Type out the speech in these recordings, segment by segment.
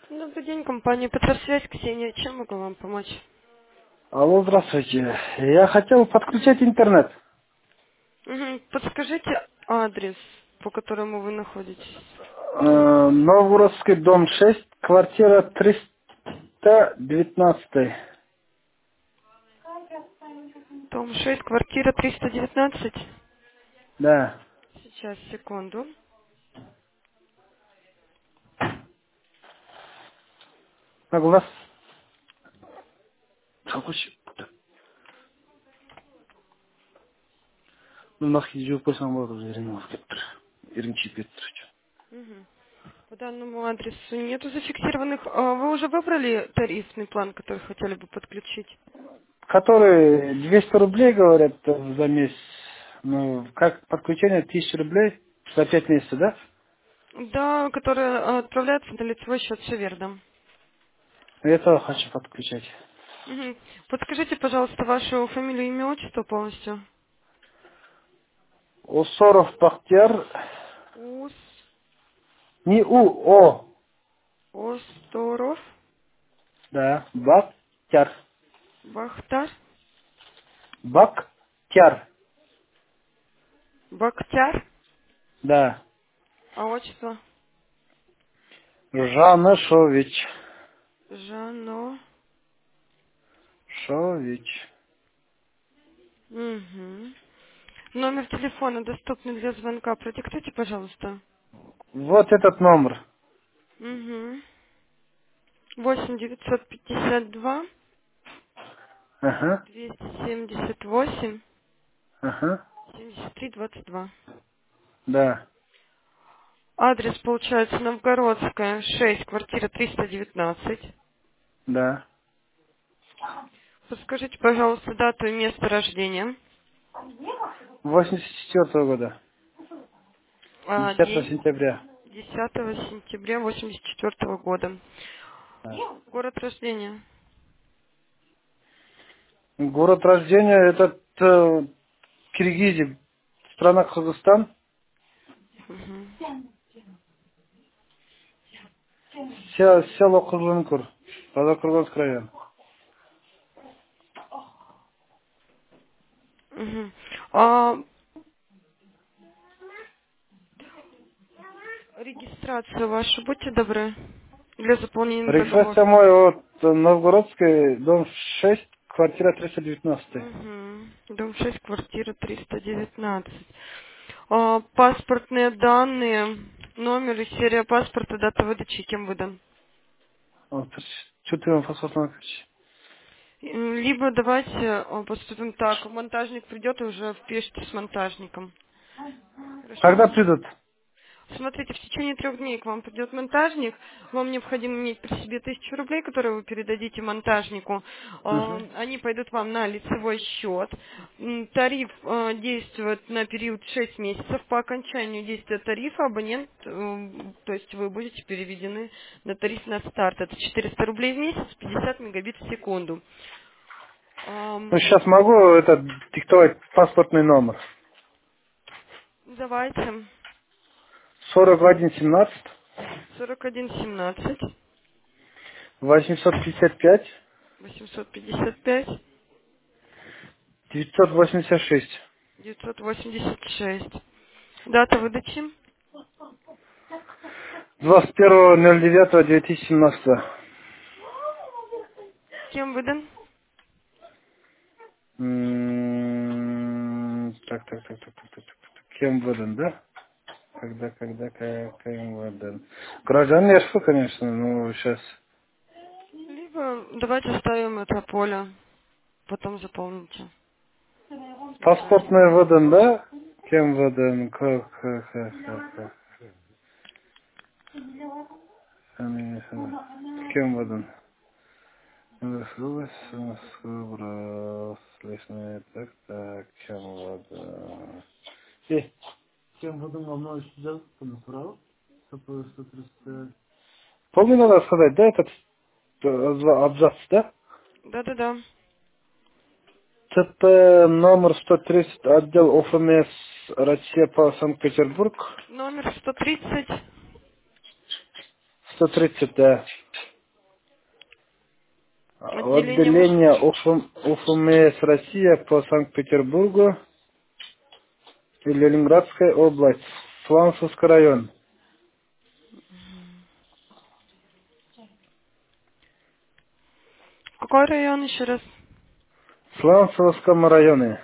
Добрый день, компания Петросвязь, Ксения. Чем могу вам помочь? Алло, здравствуйте. Я хотел подключить интернет. Мгм. Подскажите адрес, по которому вы находитесь. Новгородский, дом 6, квартира 319. Дом 6, квартира 319. Да. Сейчас, секунду. Соглас. Согласен. Ну, нахуй, иди, пусть будет уже Иринчи Петрович. Мгм. По данному адресу нету зафиксированных. Вы уже выбрали тарифный план, который хотели бы подключить? Который 200 рублей, говорят, за месяц. Ну, как подключение 1000 рублей за 5 месяцев, да? Да, который отправляется на лицевой счет, все верно. Я тоже хочу подключать. Мгм. Подскажите, пожалуйста, вашу фамилию, имя, отчество полностью. Усоров Бахтияр. Ус, Не О. Осторов, Да. Бахтияр. Бахтар, Бактяр. Бактяр. Да. А отчество? Жанышович. Жано. Шович. Угу. Номер телефона доступный для звонка. Продиктуйте, пожалуйста. Вот этот номер. Угу. 8 952 Ага. 278 Ага. 73 22. Да. Адрес получается Новгородская, 6, квартира 319. Да. Подскажите, пожалуйста, дату и место рождения. 84 года. 10 День сентября. 10 сентября 84 года. Да. Город рождения. Город рождения этот Киргизия. Страна Казахстан. Угу. Село Кызылынкур. Казакырганский район. Угу. Регистрация ваша, будьте добры, для заполнения Регистрация договора. мой от Новгородской, дом 6, квартира 319. Дом 6, квартира 319. Паспортные данные, номер и серия паспорта, дата выдачи, кем выдан. Вот, что ты вам паспортный? Либо давайте поступим так, монтажник придет и уже впишите с монтажником. Когда Хорошо? придут? Смотрите, в течение 3 дней к вам придет монтажник. Вам необходимо иметь при себе 1000 рублей, которые вы передадите монтажнику. Угу. Они пойдут вам на лицевой счет. Тариф действует на период 6 месяцев. По окончанию действия тарифа абонент, то есть вы будете переведены на тариф на старт. Это 400 рублей в месяц, 50 мегабит в секунду. Ну, сейчас могу диктовать паспортный номер. Давайте. 4117 41 17 855 855 986. 986. Дата выдачи. 21.09.2017. Кем выдан? Так. Кем выдан, да? Кем выдан? Гражданин конечно, ну, сейчас. Либо давайте оставим это поле, потом заполните. Паспортный Самостоятельно. выдан, да? Кем выдан? Кем выдан? Слышно, так, кем выдан? Кем выдан во мной сидел, направо? Помню, надо сказать, да, этот абзац, да? Да-да-да. ТП номер 130, отдел ОФМС Россия по Санкт-Петербург. Номер 130. 130, да. Отделение может Отделение быть. УФМС Россия по Санкт-Петербургу и Ленинградская область, Сланцевский район. Какой район еще раз? В Сланцевском районе.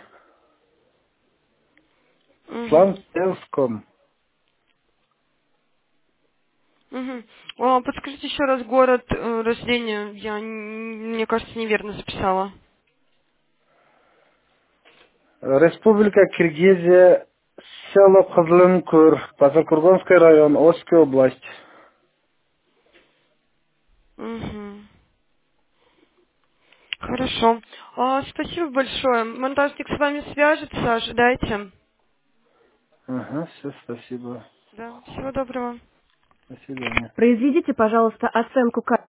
Угу. Сланцевском. Угу. Подскажите еще раз город рождения. Я, мне кажется, неверно записала. Республика Киргизия, село Кызылынкур, Пазаркурганский район, Ошская область. Угу. Хорошо. Спасибо большое. Монтажник с вами свяжется, ожидайте. Ага, все, спасибо. Да, всего доброго. До свидания. Произведите, пожалуйста, оценку